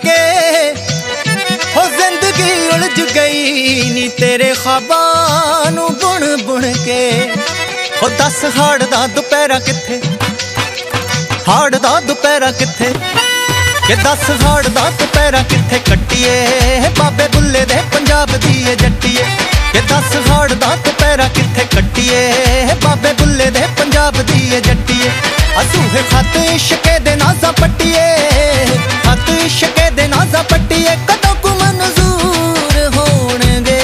के हो जिंदगी उलझ गई नी तेरे ख्वाबां नू बुन बुन के। हो दस हाड़ दा दुपहरा किथे, हाड़ दा दुपहरा किथे, कि दस हाड़ दा दुपहरा किथे कट्टिए बाबे बुल्ले दे पंजाब दी ए जट्टिए। कि दस हाड़ दा दुपहरा किथे कट्टिए बाबे बुल्ले दे पंजाब दी ए जट्टिए। असूहे खत इश्के दे नाज़ा पट्टिए, खत इश्के दे नाज़ा पट्टिए, कदों कु मंजूर होणगे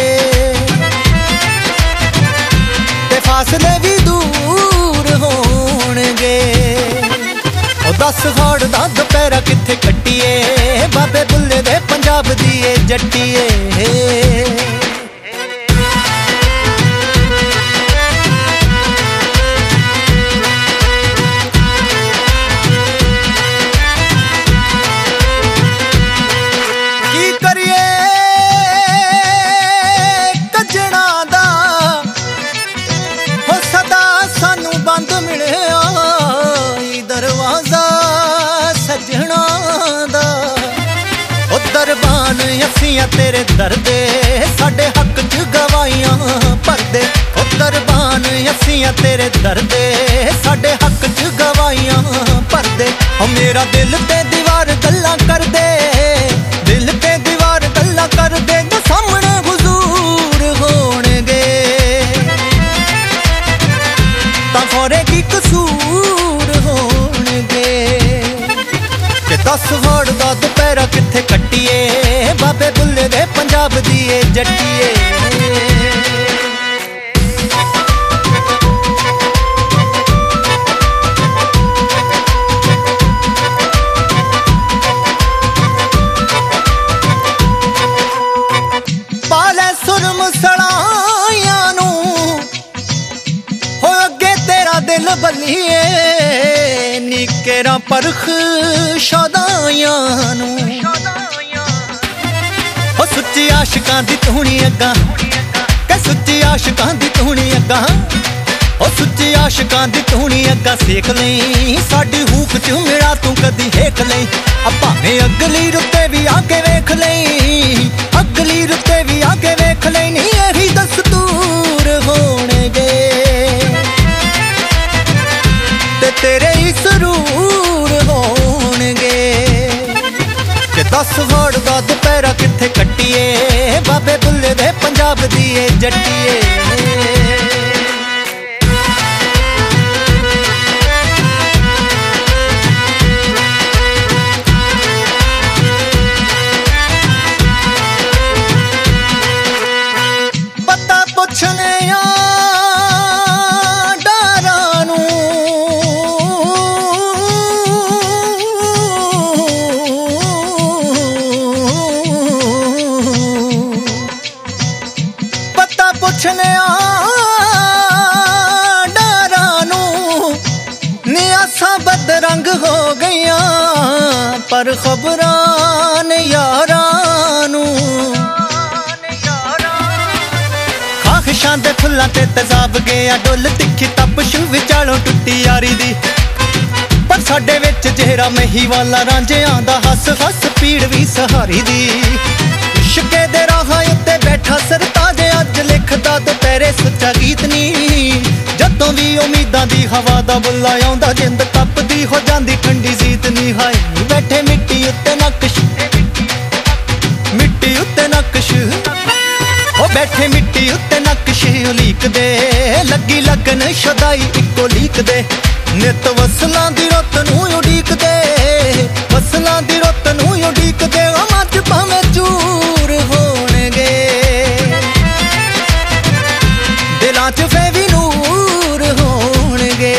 ते फासले भी दूर होणगे। ओ दस हाड़ दा दुपहरा किथे कट्टिए बाबे बुल्ले दे पंजाब दी ए जट्टिए। दरबान असियां तेरे दर्दे साडे हक च गवाइयां भरदे। ओ दरबान असियां तेरे दर्दे साडे हक च गवाइयां भरदे। ओ मेरा दिल ते दीवार गल्लां करदे, दिल ते दीवार गल्लां करदे, जो सामने हुजूर होणगे तां खौरे की कसूर होणगे। कि दस हाड़ दा दुपहरा किथे कट्टिए बाबे बुल्ले दे पंजाब दी ए जट्टिए। पाले सुरम सड़ाइयां नू हो अगे तेरा दिल बल्लिए, निकेरा परख शौदाइयां नू हो सुच्ची आशिकां दी धूनी अग्गां, कै सुच्ची आशिकां दी धूनी अग्गां, हो सुच्ची आशिकां दी धूनी अग्गां सेक लई साडी हूक च मेरा तू कदी हेक लई। भावें अगली रुते भी आके वेख लई, अगली रुते भी आके वेख लई, नी यही दस्तूर होणगे ते तेरे ही सरूर होणगे। कि दस हाड़ दा दुपहरा किथे कट्टिए बाबे बुल्ले दे पंजाब दी ए जट्टिए। पता पुछने पुछने डारां नू नियासा बदरंग हो गईया, पर खबरां ने यारां नू खाहिशां दे फुल्लां ते तेजाब गया डुल तिखी तपश विचालों टुट्टी यारी दी। पर साडे विच चेहरा मही वाला रांझियां दा हस हस पीड़ भी सहारी दी। इश्के दे राह उत्ते बैठा सरताज अज लिखदा दुपहरे सच्चा गीत नी। जदों भी उम्मीदां दी हवा दा बुल्ला आउंदा जिंद तपदी हो जांदी ठंडी जीत नी। हाय बैठे मिट्टी उत्ते नक्श, मिट्टी उत्ते नक्श, ओ बैठे मिट्टी उत्ते नक्श उलीक दे, लगी लगन शदाई इको लीक दे। नित वसलां दी रुत नूं उडीक दे, वसलां दी रुत नूं उडीक दे। मच भावें चूर होणगे दिलां च फे भी नूर होणगे।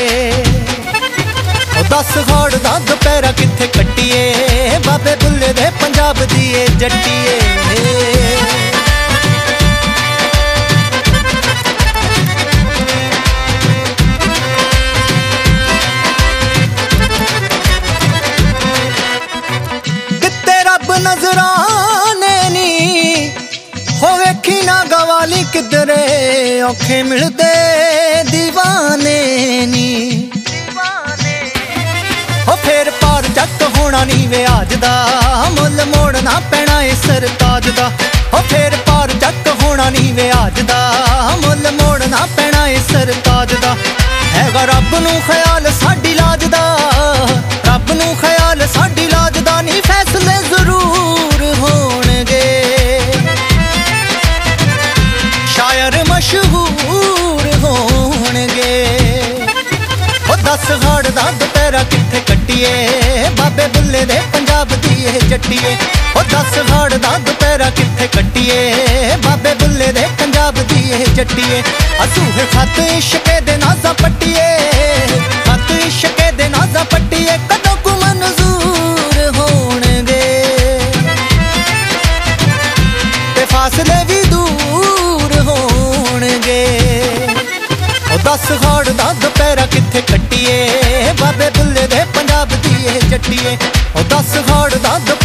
ओ दस हाड़ दा दुपहरा किथे कट्टिए बाबे बुल्ले दे पंजाब दी ए जट्टिए। नजराने नी हो वेखी ना गवाली किधरे औखे मिलदे दीवाने नी। हो फिर पार जट होना नी वे आज दा मुल मोड़ ਮੋੜਨਾ ਪੈਣਾ ਏ ਸਰਤਾਜ ਦਾ ਹੋ ਫੇਰ ਪਾਰ ਚੱਕ ਹੋਣਾ ਨਹੀਂ ਵਿਆਜ ਦਾ ਮੁੱਲ ਮੋੜਨਾ ਪੈਣਾ ਏ ਸਰਤਾਜ ਦਾ ਹੈਗਾ ਰੱਬ ਨੂੰ ਖਿਆਲ ਸਾਡੀ ਲਾਜ ਦਾ ਰੱਬ ਨੂੰ ਖਿਆਲ ਸਾਡੀ ਲਾਜ ਦਾ ਨਹੀਂ ਫੈਸਲੇ ਜ਼ਰੂਰ ਹੋਣਗੇ ਸ਼ਾਇਰ ਮਸ਼ਹੂਰ ਹੋਣਗੇ ਉਹ 10 ਹਾੜ ਦਾ ਦੁਪਹਿਰਾ ਕਿੱਥੇ ਕੱਟੀਏ ਬਾਬੇ ਬੁੱਲੇ ਦੇ ਪੰਜਾਬ ਦੀ ਇਹ ਜੱਟੀਏ ਉਹ 10 ਹਾੜ ਦਾ ਦੁਪਹਿਰਾ ਕਿੱਥੇ ਕੱਟੀਏ ਬਾਬੇ ਬੁੱਲੇ ਦੇ ਪੰਜਾਬ ਦੀ ਇਹ ਜੱਟੀਏ ਅਸੂਹੇ ਖਤ ਇਸ਼ਕੇ ਦੇ ਨਾਜ਼ਾਂ ਪੱਟੀਏ ਖਤ ਇਸ਼ਕੇ ਦੇ ਨਾਜ਼ਾਂ ਪੱਟੀਏ ਕਦੋਂ ਕੁ ਮਨਜ਼ੂਰ ਹੋਣਗੇ ਤੇ ਫਾਸਲੇ ਵੀ ਦੂਰ ਹੋਣਗੇ ਉਹ 10 ਹਾੜ ਦਾ ਦੁਪਹਿਰਾ ਕਿੱਥੇ ਕੱਟੀਏ ਬਾਬੇ ਬੁੱਲੇ ਦੇ ਪੰਜਾਬ ਦੀ ਇਹ ਜੱਟੀਏ ਉਹ 10 ਹਾੜ ਦਾ